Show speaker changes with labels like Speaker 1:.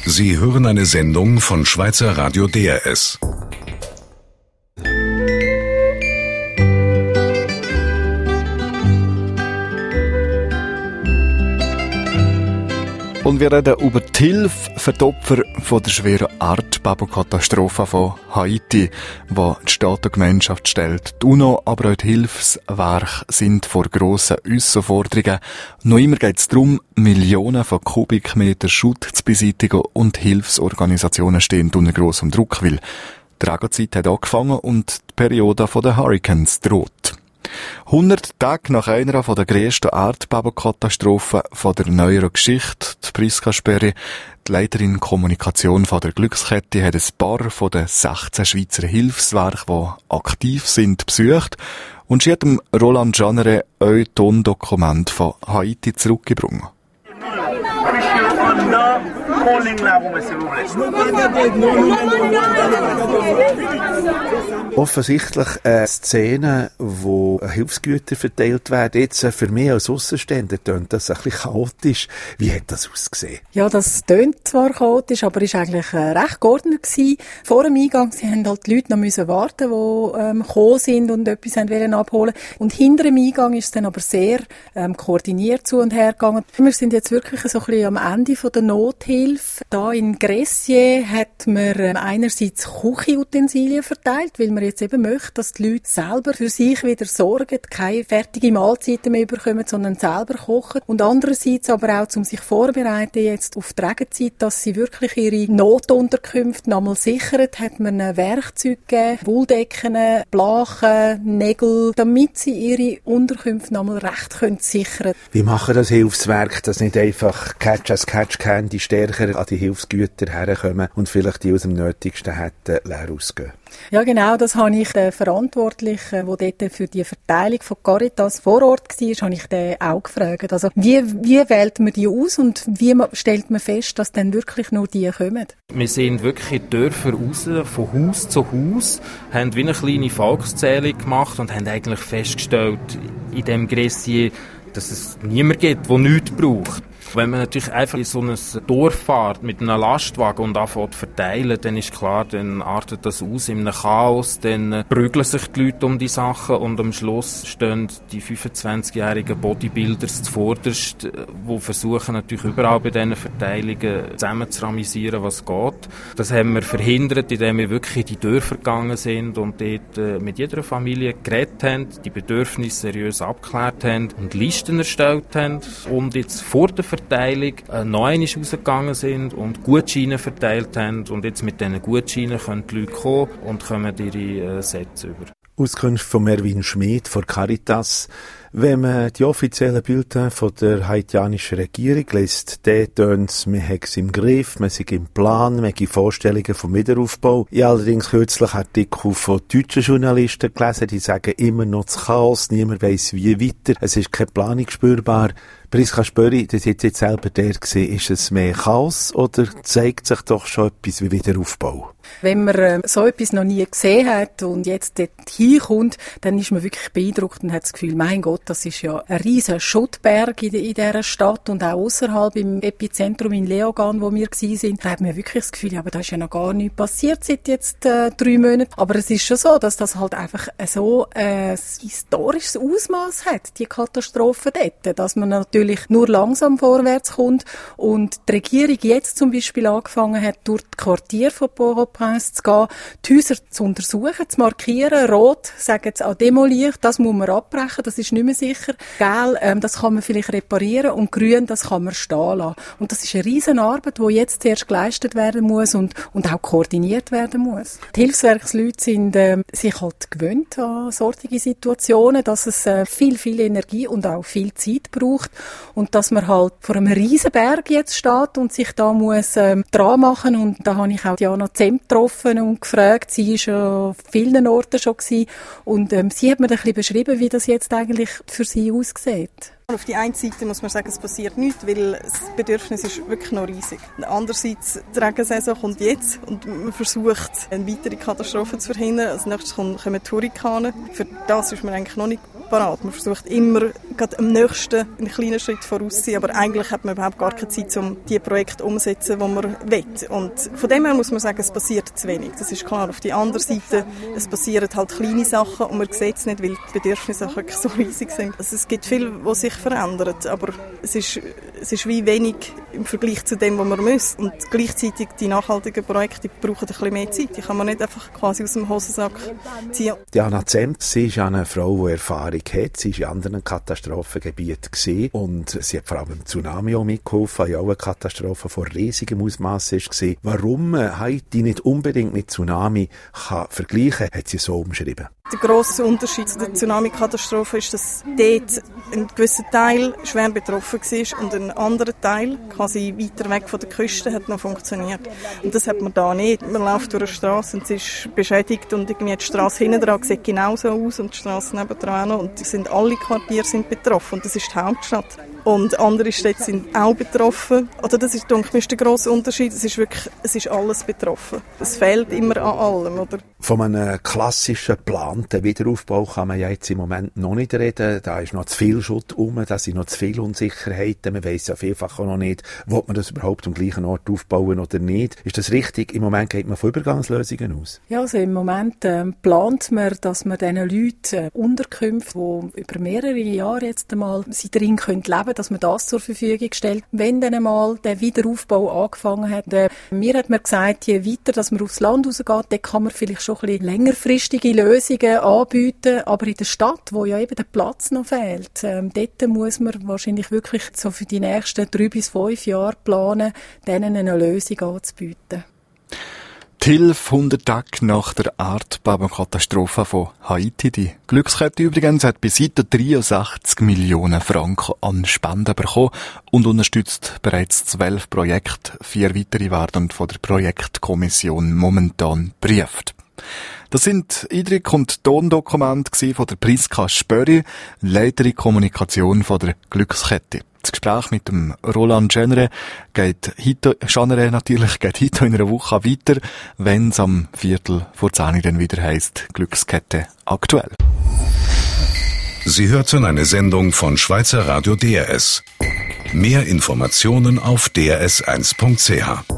Speaker 1: Sie hören eine Sendung von Schweizer Radio DRS.
Speaker 2: Und wir reden über die Hilfe für die Opfer von der schweren Erdbebenkatastrophe von Haiti, die die Staat und Gemeinschaft stellt. Die UNO, aber auch die Hilfswerke sind vor grossen Herausforderungen. Noch immer geht es darum, Millionen von Kubikmeter Schutt zu beseitigen und Hilfsorganisationen stehen unter grossem Druck, weil die Regenzeit hat angefangen und die Periode der Hurricanes droht. 100 Tage nach einer der grössten Erdbebenkatastrophen der neueren Geschichte, die Priska Sperry, die Leiterin Kommunikation der Glückskette, hat ein paar von den 16 Schweizer Hilfswerken, die aktiv sind, besucht und sie hat dem Roland Janere ein Tondokument von Haiti zurückgebracht.
Speaker 3: Offensichtlich eine Szene, wo Hilfsgüter verteilt werden. Jetzt für mich als Aussenstehender tönt das ein bisschen chaotisch. Wie hat das ausgesehen?
Speaker 4: Ja, das tönt zwar chaotisch, aber ist eigentlich recht geordnet gewesen. Vor dem Eingang, sie haben halt die Leute noch müssen warten, die gekommen sind und etwas wollen abholen. Und hinter dem Eingang ist es dann aber sehr koordiniert zu und her gegangen. Wir sind jetzt wirklich so ein bisschen am Ende von der Nothilfe. Da in Gressier hat man einerseits Küchenutensilien verteilt, weil man jetzt eben möchte, dass die Leute selber für sich wieder sorgen, keine fertigen Mahlzeiten mehr bekommen, sondern selber kochen. Und andererseits aber auch, um sich vorbereiten jetzt auf die Regenzeit, dass sie wirklich ihre Notunterkünfte nochmal sichern, hat man Werkzeuge gegeben, Wolldecken, Blachen, Nägel, damit sie ihre Unterkünfte nochmal recht sichern können.
Speaker 3: Wie machen das Hilfswerk, dass nicht einfach Catch as Catch can, die stärker an die Hilfsgüter herkommen und vielleicht die aus dem Nötigsten hätten leer ausgehen?
Speaker 4: Ja, genau, das habe ich den Verantwortlichen, der dort für die Verteilung von Caritas vor Ort war, habe ich den auch gefragt. Also, wie wählt man die aus und wie stellt man fest, dass dann wirklich nur die kommen?
Speaker 5: Wir sind wirklich in die Dörfer raus, von Haus zu Haus, haben wie eine kleine Volkszählung gemacht und haben eigentlich festgestellt, in diesem Gressier, dass es niemanden gibt, der nichts braucht. Wenn man natürlich einfach in so ein Dorf fährt mit einem Lastwagen und anfängt zu verteilen, dann ist klar, dann artet das aus in einem Chaos, dann prügeln sich die Leute um die Sachen und am Schluss stehen die 25-jährigen Bodybuilders zuvorderst, die versuchen natürlich überall bei diesen Verteilungen zusammen zu ramisieren, was geht. Das haben wir verhindert, indem wir wirklich in die Dörfer gegangen sind und dort mit jeder Familie geredet haben, die Bedürfnisse seriös abgeklärt haben und Listen erstellt haben und jetzt vor der Verteilung noch einmal rausgegangen sind und Gutscheine verteilt haben. Und jetzt mit diesen Gutscheinen können die Leute kommen und kommen ihre Sätze über.
Speaker 3: Auskunft von Mervin Schmid von Caritas. Wenn man die offiziellen Bilder von der haitianischen Regierung liest, dann tönt es, man hat es im Griff, man sei im Plan, man hat Vorstellungen vom Wiederaufbau. Ich habe allerdings kürzlich Artikel von deutschen Journalisten gelesen, die sagen immer noch das Chaos, niemand weiss wie weiter, es ist keine Planung spürbar. Priska Sperry, das jetzt selber der gesehen, ist es mehr Chaos oder zeigt sich doch schon etwas wie Wiederaufbau?
Speaker 4: Wenn man so etwas noch nie gesehen hat und jetzt dort hinkommt, dann ist man wirklich beeindruckt und hat das Gefühl, mein Gott, das ist ja ein riesen Schuttberg in dieser Stadt und auch außerhalb im Epizentrum in Leogan, wo wir waren, da hat man wirklich das Gefühl, ja, aber da ist ja noch gar nichts passiert seit jetzt 3 Monaten. Aber es ist schon so, dass das halt einfach so ein historisches Ausmaß hat, die Katastrophe dort, dass man natürlich nur langsam vorwärts kommt und die Regierung jetzt zum Beispiel angefangen hat, durch die Quartiere von Port-au-Prince zu gehen, die Häuser zu untersuchen, zu markieren, rot, sagen sie auch demoliert, das muss man abbrechen, das ist nicht mehr sicher, gelb, das kann man vielleicht reparieren und grün, das kann man stehen lassen. Und das ist eine riesen Arbeit, die jetzt zuerst geleistet werden muss und auch koordiniert werden muss. Die Hilfswerksleute sind sich halt gewöhnt an solche Situationen, dass es viel Energie und auch viel Zeit braucht und dass man halt vor einem riesen Berg jetzt steht und sich da muss dran machen. Und da habe ich auch Diana Zemp getroffen und gefragt, sie ist ja an vielen Orten schon gewesen und sie hat mir ein bisschen beschrieben, wie das jetzt eigentlich für sie aussieht.
Speaker 6: Auf die einen Seite muss man sagen, es passiert nichts, weil das Bedürfnis ist wirklich noch riesig. Andererseits, die Regensaison kommt jetzt und man versucht, eine weitere Katastrophe zu verhindern. Als nächstes kommen die Hurrikane. Für das ist man eigentlich noch nicht parat. Man versucht immer, gerade am nächsten einen kleinen Schritt vorauszuziehen, aber eigentlich hat man überhaupt gar keine Zeit, um die Projekte umzusetzen, die man will. Und von dem her muss man sagen, es passiert zu wenig. Das ist klar. Auf der anderen Seite, es passieren halt kleine Sachen und man sieht es nicht, weil die Bedürfnisse auch wirklich so riesig sind. Also es gibt viel, was sich verändert, aber es ist wie wenig im Vergleich zu dem, was man muss. Und gleichzeitig die nachhaltigen Projekte brauchen ein bisschen mehr Zeit. Die kann man nicht einfach quasi aus dem Hosensack ziehen.
Speaker 3: Diana Zemp, sie ist eine Frau, die Erfahrung hat. Sie war in anderen Katastrophengebieten gewesen. Und sie hat vor allem im Tsunami auch mitgeholfen, ja auch eine Katastrophe von riesigem Ausmaß war. Warum Haiti nicht unbedingt mit Tsunami kann vergleichen kann, hat sie so umschrieben.
Speaker 6: Der grosse Unterschied zu der Tsunami-Katastrophe ist, dass dort ein gewisser Teil schwer betroffen war und ein anderer Teil, quasi weiter weg von der Küste, hat noch funktioniert. Und das hat man da nicht. Man läuft durch eine Strasse und sie ist beschädigt und irgendwie die Strasse hinten dran sieht genauso aus und die Strasse nebendran auch noch. Und alle Quartiere sind betroffen und das ist die Hauptstadt. Und andere Städte sind auch betroffen. Oder das ist, denke ich, der grosse Unterschied. Es ist alles betroffen. Es fehlt immer an allem, oder?
Speaker 3: Von einem klassischen geplanten Wiederaufbau kann man ja jetzt im Moment noch nicht reden. Da ist noch zu viel Schutt rum, da sind noch zu viele Unsicherheiten. Man weiss ja vielfach auch noch nicht, will man das überhaupt am gleichen Ort aufbauen oder nicht. Ist das richtig? Im Moment geht man von Übergangslösungen aus?
Speaker 4: Ja, also im Moment plant man, dass man diesen Leuten Unterkünfte, die über mehrere Jahre jetzt einmal sie drin leben können, dass man das zur Verfügung stellt. Wenn dann einmal der Wiederaufbau angefangen hat, mir hat man gesagt, je weiter, dass man aufs Land rausgeht, dann kann man vielleicht schon ein bisschen längerfristige Lösungen anbieten, aber in der Stadt, wo ja eben der Platz noch fehlt, dort muss man wahrscheinlich wirklich so für die nächsten 3 bis 5 Jahre planen, denen eine Lösung anzubieten.
Speaker 2: Die Hilfe 100 Tage nach der Erdbebenkatastrophe von Haiti. Die Glückskette übrigens hat bis heute 63 Millionen Franken an Spenden bekommen und unterstützt bereits 12 Projekte. 4 weitere werden von der Projektkommission momentan geprüft. Das sind Eindrücke und Tondokumente von der Priska Spöri, Leiterin Kommunikation von der Glückskette. Das Gespräch mit dem Roland Schenere geht heute in einer Woche weiter, wenn es am 9:45 dann wieder heisst Glückskette aktuell.
Speaker 1: Sie hörten eine Sendung von Schweizer Radio DRS. Mehr Informationen auf drs1.ch.